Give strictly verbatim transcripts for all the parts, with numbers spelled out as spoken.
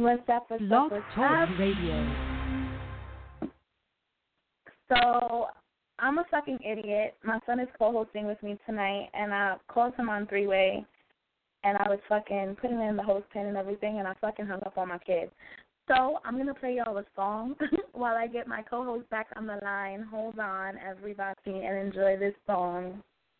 What's up, what's Blog up, what's Talk up? Radio. So, I'm a fucking idiot. My son is co-hosting with me tonight, and I called him on three-way, and I was fucking putting in the host pin and everything, and I fucking hung up on my kid. So, I'm going to play y'all a song while I get my co-host back on the line. Hold on, everybody, and enjoy this song.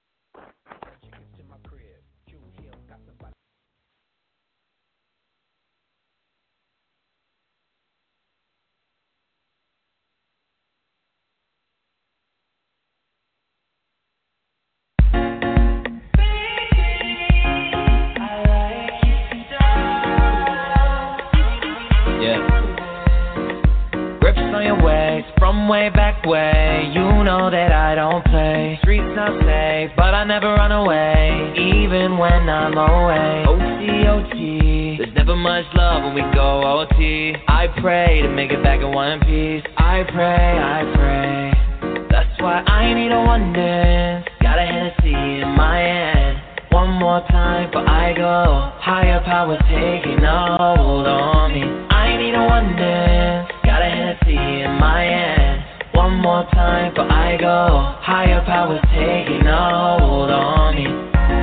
From way back way, you know that I don't play. Streets not safe, but I never run away, even when I'm away. O T, O T, there's never much love when we go O T. I pray to make it back in one piece. I pray, I pray. That's why I need a one dance. Got a Hennessy in my hand. One more time before I go. Higher powers taking a hold on me. I need a one dance. Got a Hennessy in my hand. One more time before I go. Higher powers taking a hold on me.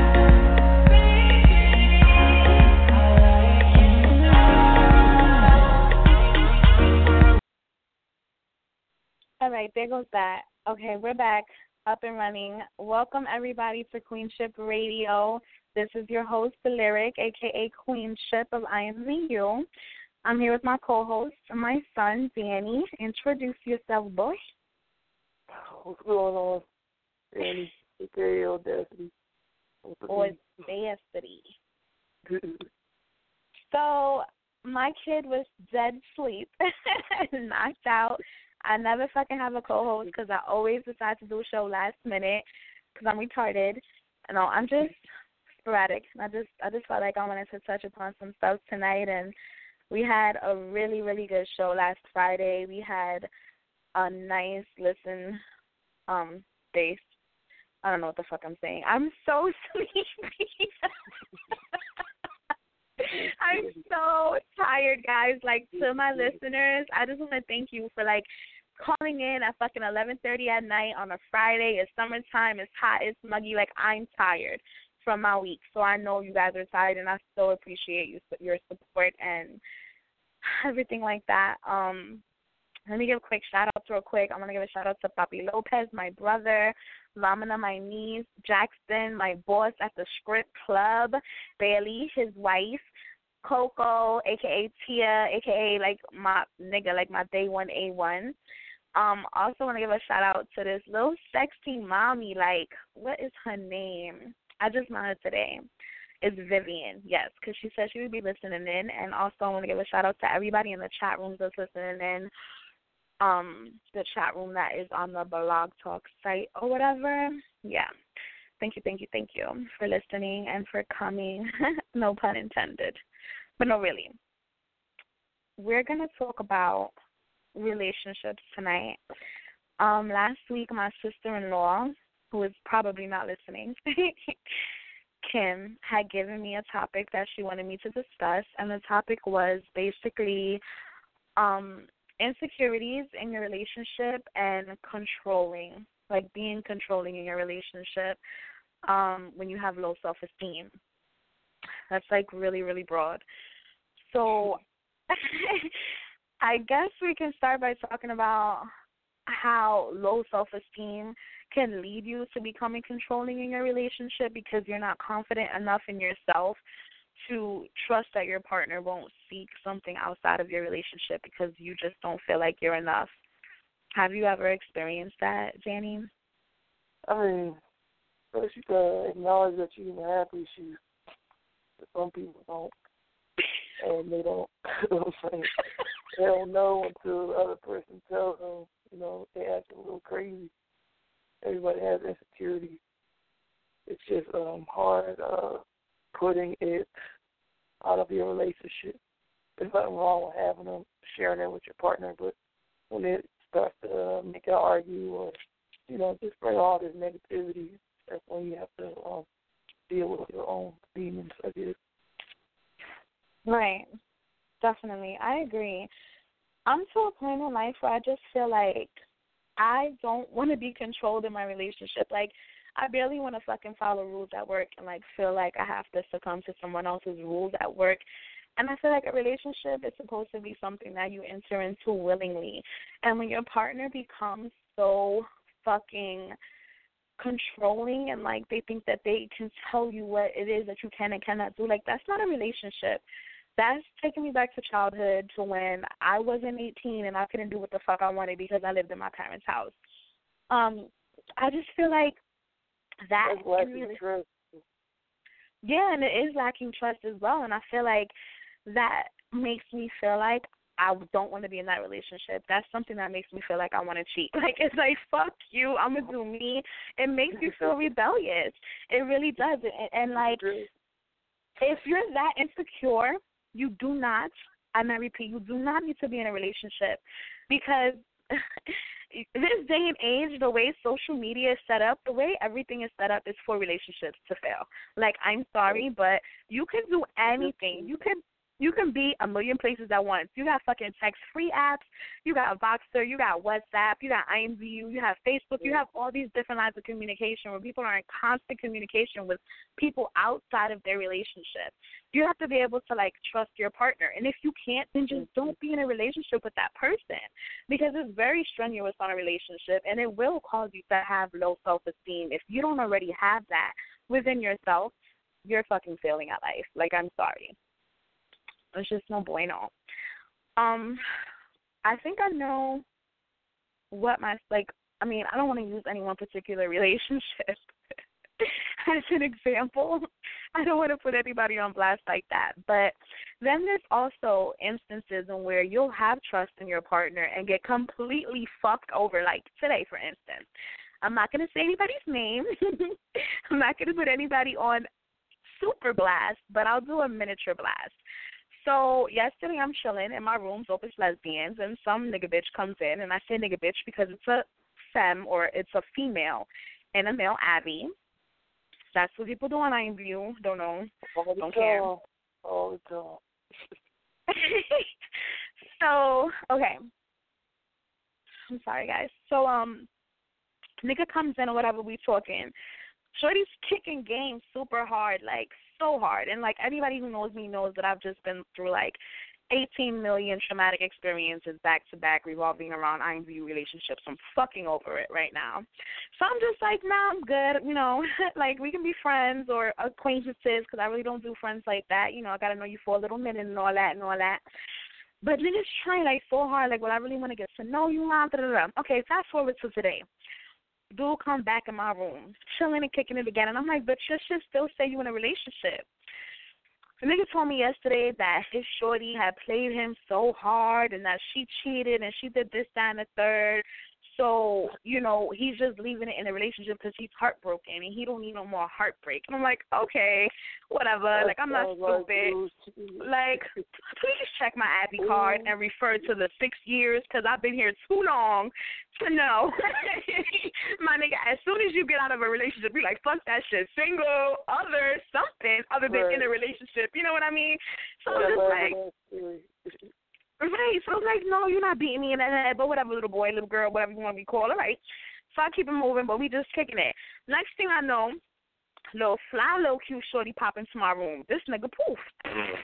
All right, there goes that. Okay, we're back, up and running. Welcome, everybody, to Queenship Radio. This is your host, The Lyric, a k a. Queenship of I Am the You. I'm here with my co-host, my son, Danny. Introduce yourself, boy. What's going on, Danny? A K A Audacity. Audacity. So, my kid was dead asleep, knocked out. I never fucking have a co-host because I always decide to do a show last minute because I'm retarded. No, I'm just sporadic. I just, I just felt like I wanted to touch upon some stuff tonight, and we had a really, really good show last Friday. We had a nice listen um, base. I don't know what the fuck I'm saying. I'm so sleepy. I'm so tired, guys. Like, to my listeners, I just want to thank you for, like, calling in at fucking eleven thirty at night on a Friday. It's summertime. It's hot. It's muggy. Like, I'm tired from my week. So I know you guys are tired, and I so appreciate you, your support and everything like that. Um, let me give a quick shout-out real quick. I want to give a shout-out to Papi Lopez, my brother, Lamina, my niece, Jackson, my boss at the Script Club, Bailey, his wife, Coco, a k a. Tia, a k a, like, my nigga, like my day one A one. Um, also want to give a shout-out to this little sexy mommy, like, what is her name? I just met her today. It's Vivian, yes, because she said she would be listening in. And also I want to give a shout-out to everybody in the chat room that's listening in, um, the chat room that is on the Blog Talk site or whatever. Yeah. Thank you, thank you, thank you for listening and for coming. No pun intended. But no, really. We're going to talk about relationships tonight. Um, last week, my sister-in-law, who is probably not listening, Kim, had given me a topic that she wanted me to discuss, and the topic was basically um, insecurities in your relationship and controlling, like being controlling in your relationship um, when you have low self-esteem. That's, like, really, really broad. So I guess we can start by talking about how low self-esteem can lead you to becoming controlling in your relationship because you're not confident enough in yourself to trust that your partner won't seek something outside of your relationship because you just don't feel like you're enough. Have you ever experienced that, Danny? I mean, first you gotta acknowledge that you even have issues. Some people don't, and they don't. You know what I'm saying? They don't know until the other person tells them. You know, they act a little crazy. Everybody has insecurity. It's just um, hard uh, putting it out of your relationship. There's nothing wrong with having them, sharing it with your partner, but when it starts to uh, make you argue or, you know, just bring all this negativity, that's when you have to um, deal with your own demons, I guess. Right. definitely. I agree. I'm to a point in life where I just feel like I don't want to be controlled in my relationship. Like, I barely want to fucking follow rules at work and, like, feel like I have to succumb to someone else's rules at work. And I feel like a relationship is supposed to be something that you enter into willingly. And when your partner becomes so fucking controlling and, like, they think that they can tell you what it is that you can and cannot do, like, that's not a relationship. That's taking me back to childhood, to when I wasn't eighteen and I couldn't do what the fuck I wanted because I lived in my parents' house. Um, I just feel like that That's lacking really, trust. yeah, and it is lacking trust as well. And I feel like that makes me feel like I don't want to be in that relationship. That's something that makes me feel like I want to cheat. Like, it's like, fuck you, I'm going to do me. It makes you feel rebellious. It really does. And, and like, if you're that insecure, you do not, and I repeat, you do not need to be in a relationship, because this day and age, the way social media is set up, the way everything is set up is for relationships to fail. Like, I'm sorry, but you can do anything. You can You can be a million places at once. You got fucking text-free apps. You got Voxer. You got WhatsApp. You got I M V U. You have Facebook. You have all these different lines of communication where people are in constant communication with people outside of their relationship. You have to be able to, like, trust your partner. And if you can't, then just don't be in a relationship with that person, because it's very strenuous on a relationship, and it will cause you to have low self-esteem. If you don't already have that within yourself, you're fucking failing at life. Like, I'm sorry. It's just no bueno. Um, I think I know what my, like, I mean, I don't want to use any one particular relationship as an example. I don't want to put anybody on blast like that. But then there's also instances in where you'll have trust in your partner and get completely fucked over, like today, for instance. I'm not going to say anybody's name. I'm not going to put anybody on super blast, but I'll do a miniature blast. So yesterday I'm chilling in my room, Dope is Lesbians, and some nigga bitch comes in, and I say nigga bitch because it's a femme, or it's a female, and a male Abby. That's what people do on I M V U. Don't know. All Don't the care. time. All the time. So, okay. I'm sorry, guys. So, um, nigga comes in or whatever, we talking. Shorty's kicking game super hard, like, so hard. And, like, anybody who knows me knows that I've just been through, like, eighteen million traumatic experiences back-to-back revolving around I M V U relationships. I'm fucking over it right now. So I'm just like, nah, I'm good. You know, like, we can be friends or acquaintances, because I really don't do friends like that. You know, I got to know you for a little minute and all that and all that. But niggas trying, like, so hard, like, well, I really want to get to know you, mom, da-da-da. Okay, fast forward to today. Dude come back in my room, chilling and kicking it again. And I'm like, but you should still say you in a relationship. The nigga told me yesterday that his shorty had played him so hard and that she cheated and she did this, that, and the third. So, you know, he's just leaving it in a relationship because he's heartbroken and he don't need no more heartbreak. And I'm like, okay, whatever. Like, I'm not stupid. Like, please check my Abby card and refer to the six years because I've been here too long to know. My nigga, as soon as you get out of a relationship, you're like, fuck that shit. Single, other, something other than right. in a relationship. You know what I mean? So I'm just like... Right, so I was like, no, you're not beating me in the head, but whatever, little boy, little girl, whatever you want to be called, all right. So I keep it moving, but we just kicking it. Next thing I know, little fly, little cute shorty pop into my room. This nigga poof. I'm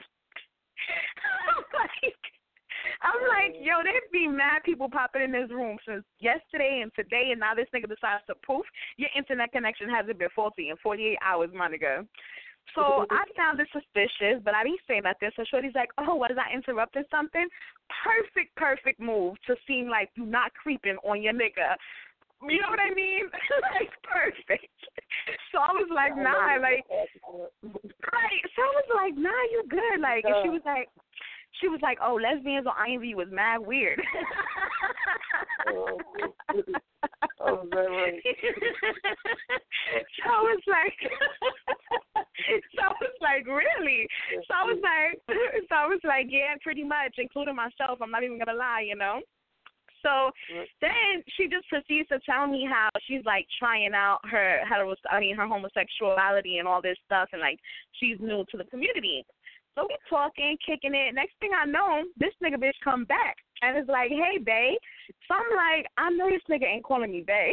like, I'm like, yo, there'd be mad people popping in this room since yesterday and today, and now this nigga decides to poof. Your internet connection hasn't been faulty in forty-eight hours, my nigga. So I found it suspicious, but I didn't say nothing. So Shorty's like, oh, what, is I interrupting something? Perfect, perfect move to seem like you not creeping on your nigga. You know what I mean? Like, perfect. So I was like, nah, like, right. So I was like, nah, you good. Like, and she was like, she was like, oh, lesbians on I M V U was mad weird. Oh, oh, that right. So I was like, so I was like, really? So I was like, so I was like, yeah, pretty much, including myself. I'm not even gonna lie, you know. So then she just proceeds to tell me how she's like trying out her hetero, I mean her homosexuality and all this stuff, and like she's new to the community. So we talking, kicking it. Next thing I know, this nigga bitch come back and is like, hey, bae. So I'm like, I know this nigga ain't calling me bae.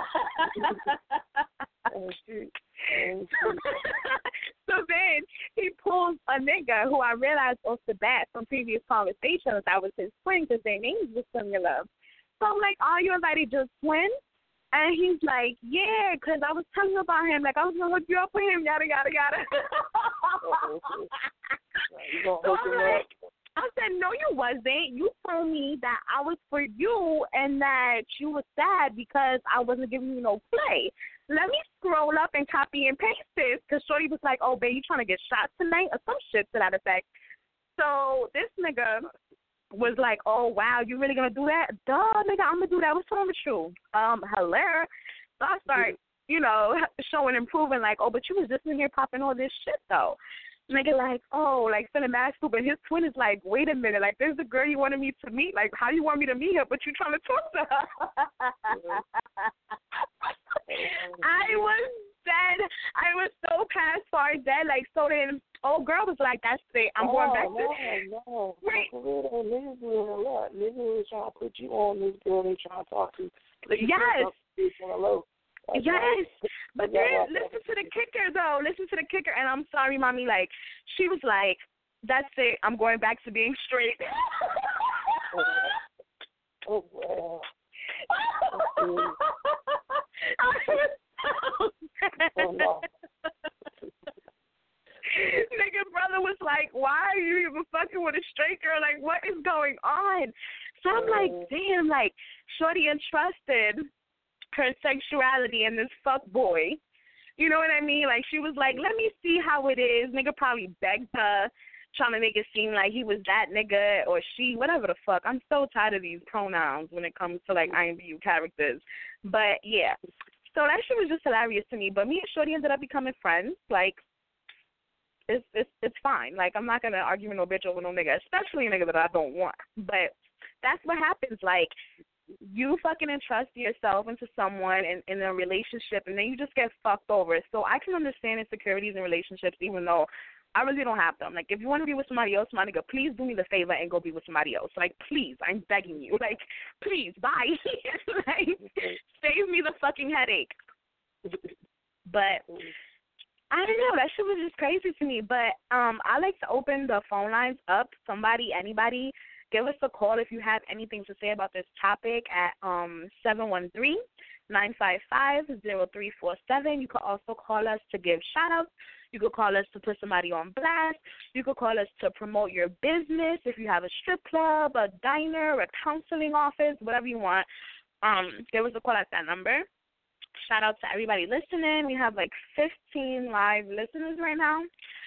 Oh, shit. Oh, shit. So then he pulls a nigga who I realized off the bat from previous conversations that was his twin because their names were similar. So I'm like, oh, you invited your twin? And he's like, yeah, because I was telling you about him. Like, I was going to hook you up with him, yada, yada, yada. So I'm like, I said, no, you wasn't. You told me that I was for you and that you were sad because I wasn't giving you no play. Let me scroll up and copy and paste this because Shorty was like, oh, babe, you trying to get shot tonight or some shit to that effect. So this nigga was like, oh, wow, you really going to do that? Duh, nigga, I'm going to do that. What's wrong with you? Um, hello. So I start, you know, showing and proving like, oh, but you was just in here popping all this shit, though. Nigga like, oh, like, feeling mad stupid. His twin is like, wait a minute. Like, there's a girl you wanted me to meet. Like, how you want me to meet her, but you trying to talk to her? I was dead. I was so past far dead. Like, so then, old girl was like, that's it. I'm oh, going back to... No, no, Right. for real, niggas doing a lot. Niggas trying to put you on this girl they trying to talk to. Yes. Hello. Yes, right. But then listen to the kicker, though. Listen to the kicker. And I'm sorry, Mommy. Like, she was like, that's it. I'm going back to being straight. Oh, wow. Oh, no. Nigga brother was like, why are you even fucking with a straight girl? Like, what is going on? So I'm like, damn, like, Shorty entrusted her sexuality in this fuck boy. You know what I mean? Like, she was like, let me see how it is. Nigga probably begged her, trying to make it seem like he was that nigga or she, whatever the fuck. I'm so tired of these pronouns when it comes to, like, I M V U characters. But, yeah. So that shit was just hilarious to me. But me and Shorty ended up becoming friends. Like, it's it's it's fine. Like, I'm not going to argue with no bitch over no nigga, especially a nigga that I don't want. But that's what happens. Like, you fucking entrust yourself into someone in, in a relationship, and then you just get fucked over. So I can understand insecurities in relationships, even though I really don't have them. Like, if you want to be with somebody else, my nigga, please do me the favor and go be with somebody else. Like, please, I'm begging you. Like, please, bye. Like, save me the fucking headache. But I don't know. That shit was just crazy to me. But um, I like to open the phone lines up. Somebody, anybody, give us a call if you have anything to say about this topic at um seven one three, nine five five, zero three four seven. You could also call us to give shout-outs. You could call us to put somebody on blast. You could call us to promote your business if you have a strip club, a diner, a counseling office, whatever you want. Um, give us a call at that number. Shout out to everybody listening. We have like fifteen live listeners right now.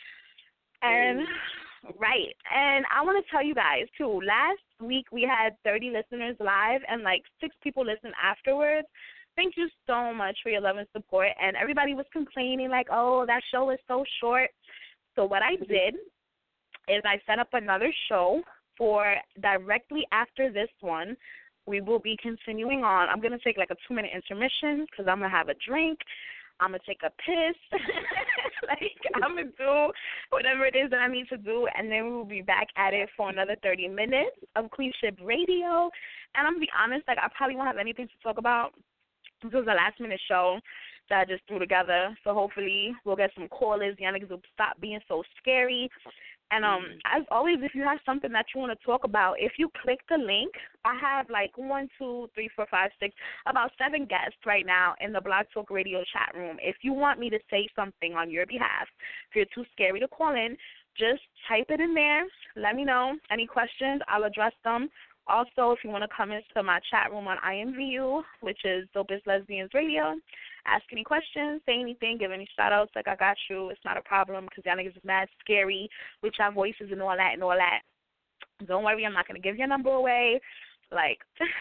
And... Mm. Right. And I want to tell you guys, too, last week we had thirty listeners live and, like, six people listened afterwards. Thank you so much for your love and support. And everybody was complaining, like, oh, that show is so short. So what I did is I set up another show for directly after this one. We will be continuing on. I'm going to take, like, a two-minute intermission because I'm going to have a drink. I'm going to take a piss. Like, I'm going to do whatever it is that I need to do, and then we will be back at it for another thirty minutes of Queen Ship Radio. And I'm going to be honest, like, I probably won't have anything to talk about. This was a last-minute show that I just threw together, so hopefully we'll get some callers. Y'all niggas will stop being so scary. And um, as always, if you have something that you want to talk about, if you click the link, I have like one, two, three, four, five, six, about seven guests right now in the Blog Talk Radio chat room. If you want me to say something on your behalf, if you're too scary to call in, just type it in there. Let me know. Any questions, I'll address them. Also, if you want to come into my chat room on I M V U, which is Dopest Lesbians Radio, ask any questions, say anything, give any shout-outs, like I got you. It's not a problem because y'all niggas is mad scary with y'all voices and all that and all that. Don't worry, I'm not going to give your number away. Like,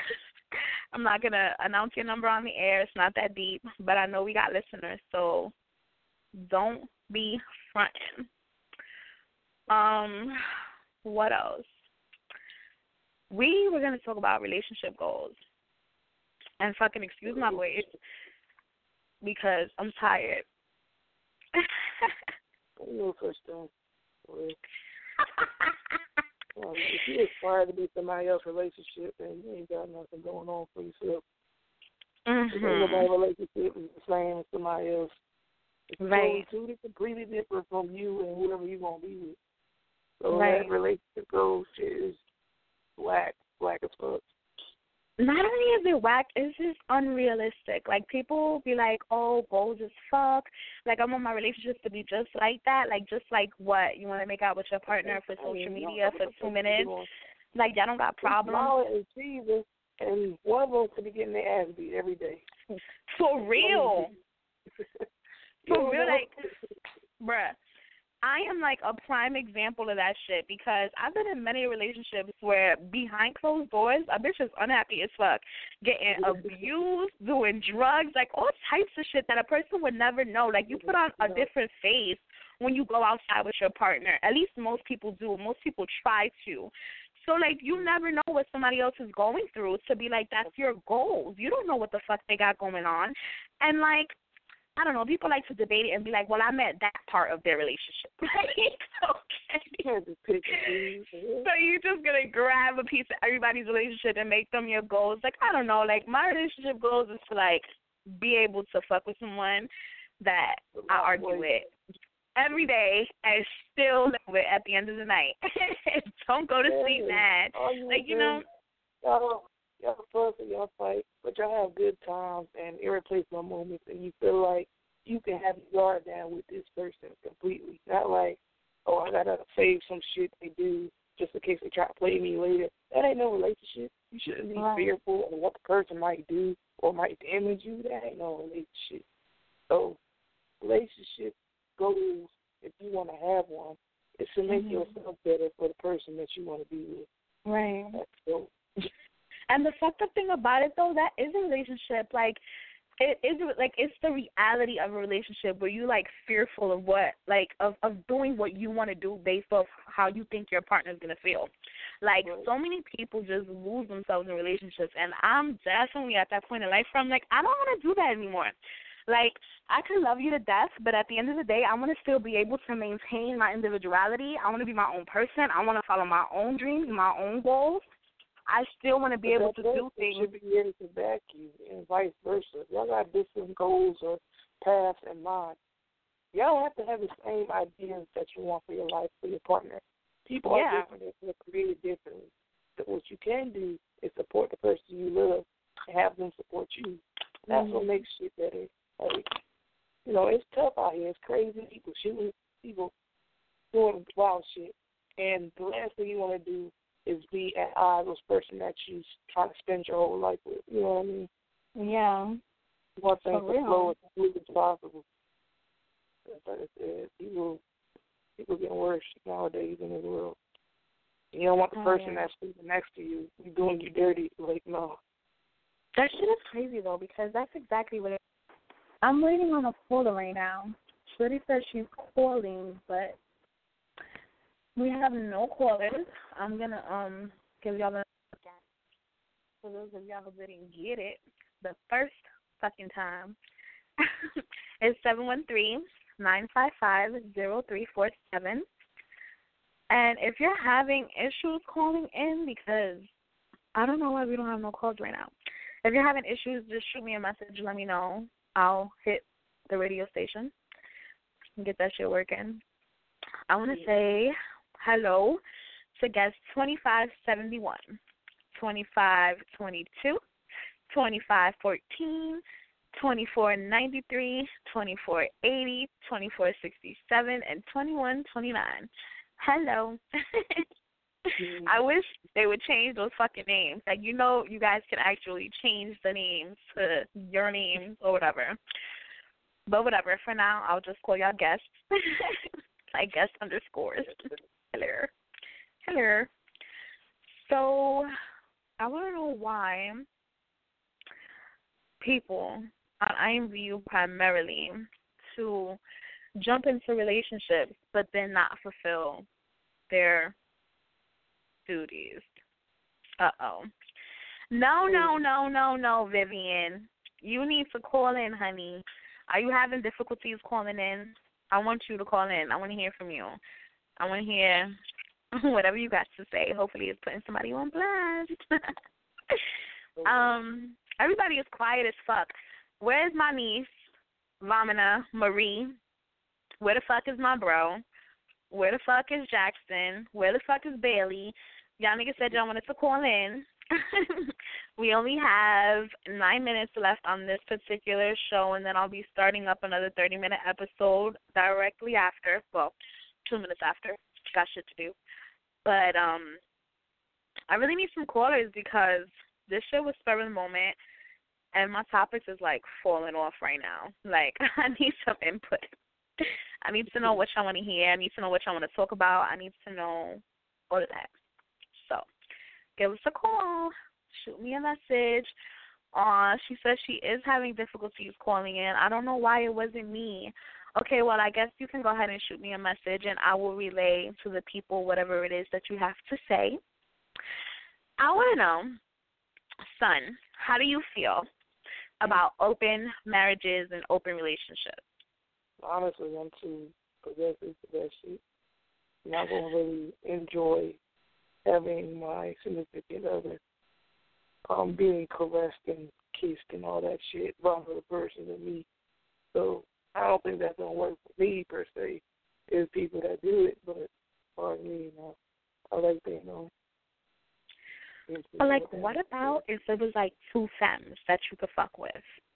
I'm not going to announce your number on the air. It's not that deep, but I know we got listeners, so don't be fronting. Um, what else? We were going to talk about relationship goals. And fucking excuse my voice because I'm tired. Um, if you aspire to be somebody else's relationship, then you ain't got nothing going on for yourself. Mm-hmm. If anybody's relationship is the same as somebody else, it's right. totally completely different from you and whoever you're going to be with. So right. that relationship goes is whack, whack as fuck. Not only is it whack, it's just unrealistic. Like, people be like, oh, goals as fuck. Like, I want my relationships to be just like that. Like, just like what? You want to make out with your partner for social media for two minutes? Like, y'all don't got problems? Smiling and cheesing, and one of them could be getting their ass beat every day. For real. For real, like, bruh. I am like a prime example of that shit because I've been in many relationships where behind closed doors, a bitch is unhappy as fuck, getting abused, doing drugs, like all types of shit that a person would never know. Like, you put on a different face when you go outside with your partner. At least most people do. Most people try to. So, like, you never know what somebody else is going through to be like, that's your goals. You don't know what the fuck they got going on. And, like, I don't know, people like to debate it and be like, well, I meant that part of their relationship. okay. So you're just going to grab a piece of everybody's relationship and make them your goals. Like, I don't know, like, my relationship goals is to, like, be able to fuck with someone that I argue with every day and still live with at the end of the night. Don't go to sleep mad. Like, you know. Y'all, y'all fuss and y'all fight, but y'all have good times and irreplaceable moments, and you feel like you can have your guard down with this person completely. Not like, oh, I got to save some shit they do just in case they try to play me later. That ain't no relationship. You shouldn't be right. fearful of what the person might do or might damage you. That ain't no relationship. So relationship goals, if you want to have one, is to make mm-hmm. yourself better for the person that you want to be with. Right. That's so. And the fucked up thing about it, though, that is a relationship. Like, it is, like, it's the reality of a relationship where you, like, fearful of what, like, of, of doing what you want to do based off how you think your partner's going to feel. Like, right. so many people just lose themselves in relationships, and I'm definitely at that point in life where I'm like, I don't want to do that anymore. Like, I can love you to death, but at the end of the day, I want to still be able to maintain my individuality. I want to be my own person. I want to follow my own dreams, my own goals. I still want to be but able to do things. Should be able to back you, and vice versa. Y'all got different goals or paths in mind. Y'all don't have to have the same ideas that you want for your life, for your partner. People yeah. are different. They're created differently. So what you can do is support the person you love and have them support you. That's mm-hmm. what makes shit better. Like, you know, it's tough out here. It's crazy people shooting people, doing wild shit. And the last thing you want to do is be at odds with the person that you trying to spend your whole life with. You know what I mean? Yeah. You want things to flow as smooth as possible. Like I said, people, people getting worse nowadays in this world. You don't want the oh, person yeah. that's sleeping next to you doing you dirty. Like, no. That shit is crazy, though, because that's exactly what it is. I'm waiting on a caller right now. Shorty says she's calling, but we have no callers. I'm going to um give y'all a for those of y'all who didn't get it the first fucking time. It's seven one three, nine five five, zero three four seven. And if you're having issues calling in, because I don't know why we don't have no calls right now. If you're having issues, just shoot me a message. Let me know. I'll hit the radio station and get that shit working. I want to say hello to guest twenty-five seventy-one, twenty-five twenty-two, twenty-five fourteen, twenty-four ninety-three, twenty-four eighty, twenty-four sixty-seven, and twenty-one twenty-nine. Hello. I wish they would change those fucking names. Like, you know, you guys can actually change the names to your names or whatever. But whatever, for now, I'll just call y'all guests. Like guest underscores. Hello. Hello. So, I want to know why people on I M V U primarily to jump into relationships but then not fulfill their duties. Uh-oh. No, no, no, no, no, Vivian. You need to call in, honey. Are you having difficulties calling in? I want you to call in. I want to hear from you. I want to hear whatever you got to say. Hopefully it's putting somebody on blast. um, everybody is quiet as fuck. Where's my niece, Vamina Marie? Where the fuck is my bro? Where the fuck is Jackson? Where the fuck is Bailey? Y'all niggas said y'all wanted to call in. We only have nine minutes left on this particular show, and then I'll be starting up another thirty-minute episode directly after. Well, two minutes after. Got shit to do. But um, I really need some callers because this shit was spur of the moment, and my topics is, like, falling off right now. Like, I need some input. I need to know what y'all want to hear. I need to know what y'all want to talk about. I need to know all of that. So, give us a call. Shoot me a message. Uh, she says she is having difficulties calling in. I don't know why it wasn't me. Okay, well, I guess you can go ahead and shoot me a message, and I will relay to the people whatever it is that you have to say. I want to know, son, how do you feel about open marriages and open relationships? Honestly, I'm too progressive for that shit. I'm not going to really enjoy having my significant other um, being caressed and kissed and all that shit by another person than me. So I don't think that's going to work for me, per se. There's people that do it, but as far as me, you know, I like being on. But, like, what about if it was, like, two femmes that you could fuck with?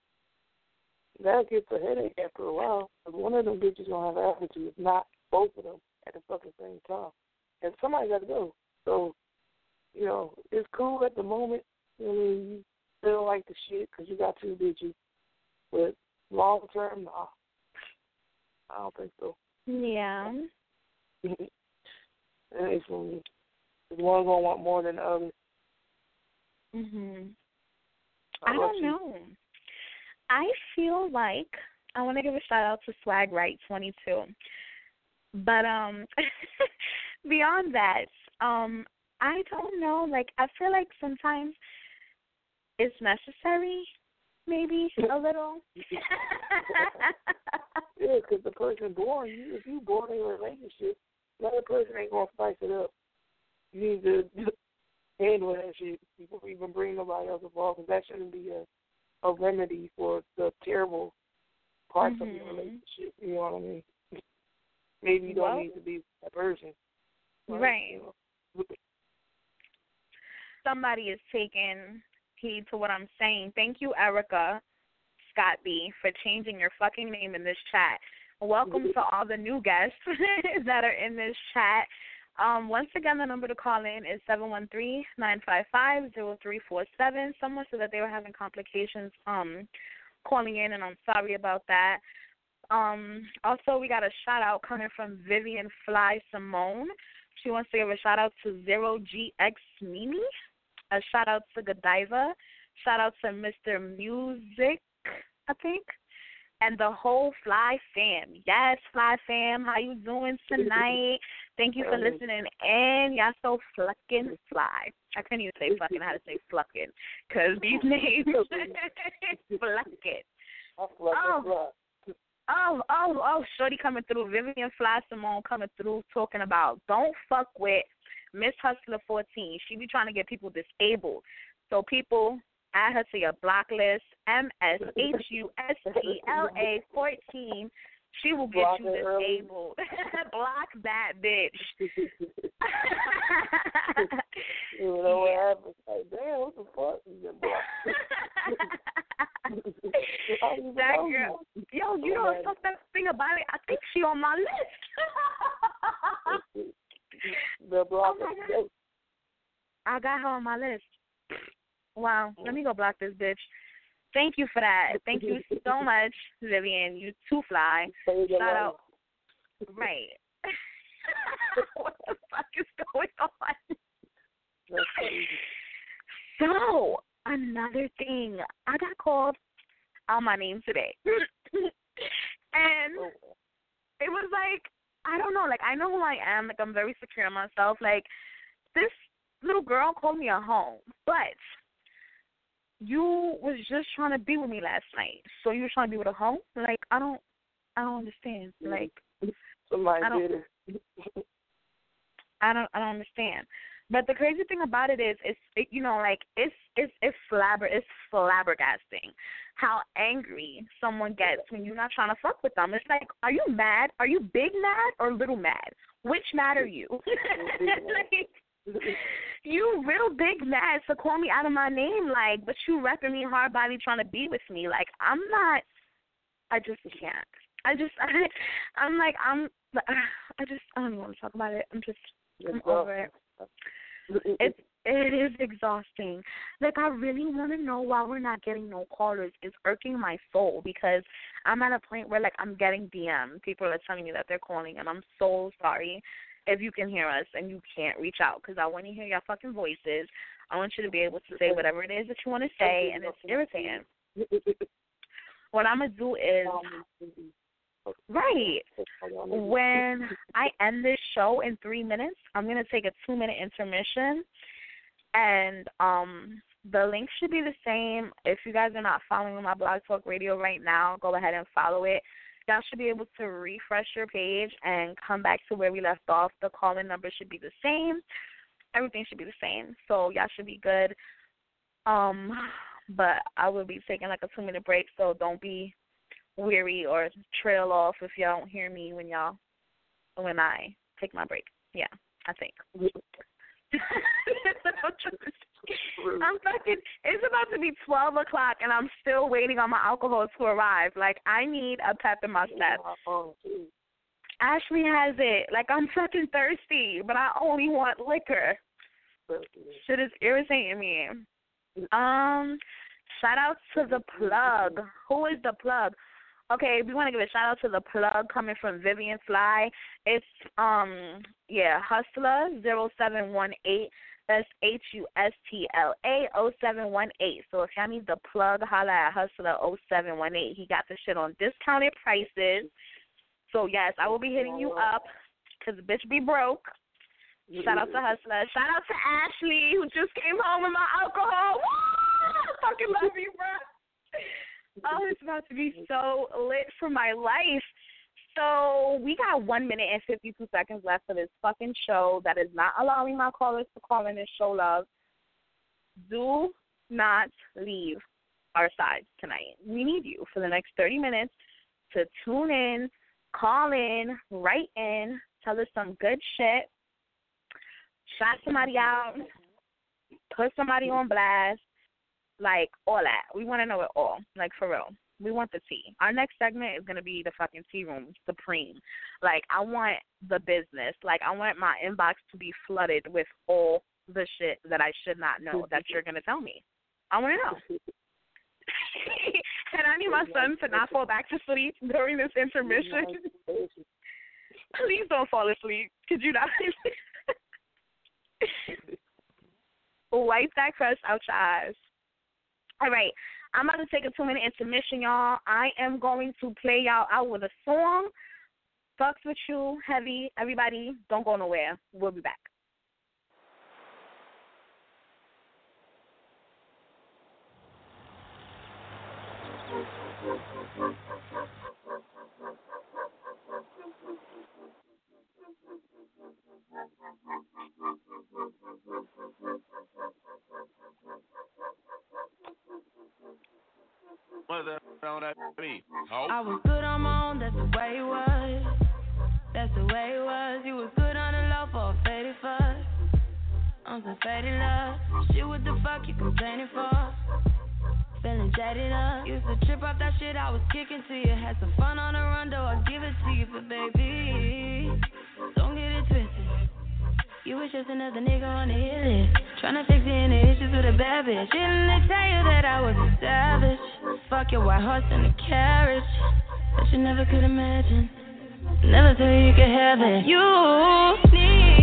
That gets a headache after a while. Because one of them bitches going to have attitude, if not both of them at the fucking same time. And somebody got to go. So, you know, it's cool at the moment. I mean, you feel like the shit because you got two bitches. But long term, nah. I don't think so. Yeah. It ain't for me. One's going to want more than the other. Mhm. I don't know. I feel like I want to give a shout out to Swag Right twenty-two. But um beyond that, um I don't know, like I feel like sometimes it's necessary, maybe a little. Yeah, because the person born, you if you born in a relationship, another person ain't gonna spice it up. You need to handle that shit before you even bring nobody else involved, because that shouldn't be a, a remedy for the terrible parts mm-hmm. of your relationship. You know what I mean? Maybe you don't well, need to be that person. Right. right. You know? Somebody is taking heed to what I'm saying. Thank you, Erica Scott B, for changing your fucking name in this chat. Welcome to all the new guests that are in this chat. Um, once again, the number to call in is seven one three, nine five five, zero three four seven. Someone said that they were having complications um, calling in, and I'm sorry about that. Um, also, we got a shout-out coming from Vivian Fly Simone. She wants to give a shout-out to Zero G X Mimi, a shout-out to Godiva, shout-out to Mister Music, I think, and the whole Fly fam. Yes, Fly fam, how you doing tonight? Thank you for listening in. Y'all so fucking fly. I couldn't even say fucking. I had to say flucking because these names, flucking. Oh, oh, oh, oh, shorty coming through. Vivian Fly Simone coming through talking about don't fuck with Miss Hustler fourteen. She be trying to get people disabled. So people, add her to your block list, M S H U S T L A fourteen. She will get block you disabled. Block that bitch. You know what happened? Like, damn, what the fuck? You get that girl. Yo, you know what's the thing about it? I think she on my list. The block oh I got her on my list. Wow. Let me go block this bitch. Thank you for that. Thank you so much, Vivian. You too fly. Shout out. Right. What the fuck is going on? So, another thing. I got called out my name today. And it was like, I don't know, like, I know who I am. Like, I'm very secure in myself. Like, this little girl called me a hoe. But you was just trying to be with me last night. So you were trying to be with a hoe? Like, I don't, I don't understand. Like, somebody I don't, did it. I don't I don't understand. But the crazy thing about it is, it's it, you know, like it's it's it's flabber it's flabbergasting how angry someone gets when you're not trying to fuck with them. It's like, are you mad? Are you big mad or little mad? Which mad are you? Like, you real big mad to call me out of my name, like, but you repping me hard body trying to be with me. Like, I'm not. I just can't. I just I, I'm like I'm. I just I don't even want to talk about it. I'm just I'm over it. It's it is exhausting. Like, I really want to know why we're not getting no callers. It's irking my soul because I'm at a point where, like, I'm getting D Ms. People are telling me that they're calling, and I'm so sorry if you can hear us and you can't reach out because I want to hear your fucking voices. I want you to be able to say whatever it is that you want to say, and it's irritating. What I'm going to do is, right, when I end this show in three minutes, I'm going to take a two-minute intermission, and um, the link should be the same. If you guys are not following my Blog Talk Radio right now, go ahead and follow it. Y'all should be able to refresh your page and come back to where we left off. The call-in number should be the same. Everything should be the same, so y'all should be good. Um, but I will be taking like a two-minute break, so don't be weary or trail off if y'all don't hear me when y'all when I take my break. Yeah, I think. I'm fucking. It's about to be twelve o'clock, and I'm still waiting on my alcohol to arrive. Like, I need a pep in my step. Ashley has it. Like, I'm fucking thirsty, but I only want liquor. Shit is irritating me. Um, shout out to the plug. Who is the plug? Okay, we want to give a shout out to the plug coming from Vivian Fly. It's um yeah, Hustler zero seven one eight. That's H U S T L A oh seven one eight. So if y'all need the plug, holla at Hustler oh seven one eight. He got the shit on discounted prices. So yes, I will be hitting you up because the bitch be broke. Shout out to Hustler. Shout out to Ashley who just came home with my alcohol. Woo! I fucking love you, bro. Oh, it's about to be so lit for my life. So we got one minute and fifty-two seconds left for this fucking show that is not allowing my callers to call in and show love. Do not leave our side tonight. We need you for the next thirty minutes to tune in, call in, write in, tell us some good shit, shout somebody out, put somebody on blast. Like, all that. We want to know it all. Like, for real. We want the tea. Our next segment is going to be the fucking tea room supreme. Like, I want the business. Like, I want my inbox to be flooded with all the shit that I should not know that you're going to tell me. I want to know. And I need my son to not fall back to sleep during this intermission. Please don't fall asleep. Could you not? Wipe that crust out your eyes. All right, I'm about to take a two-minute intermission, y'all. I am going to play y'all out with a song. Fucks with you, heavy. Everybody, don't go nowhere. We'll be back. I was good on my own, that's the way it was. That's the way it was. You was good on the low for a faded fuck. On some faded love. Shit, what the fuck you complaining for? Feeling jaded up. Used to trip off that shit I was kicking to you. Had some fun on the run, though I give it to you. But baby, don't get it twisted. You was just another nigga on the hit list. Tryna fix any issues with a bad bitch. Didn't they tell you that I was a savage? Fuck your white horse and a carriage. But you never could imagine. Never thought you could have it. You need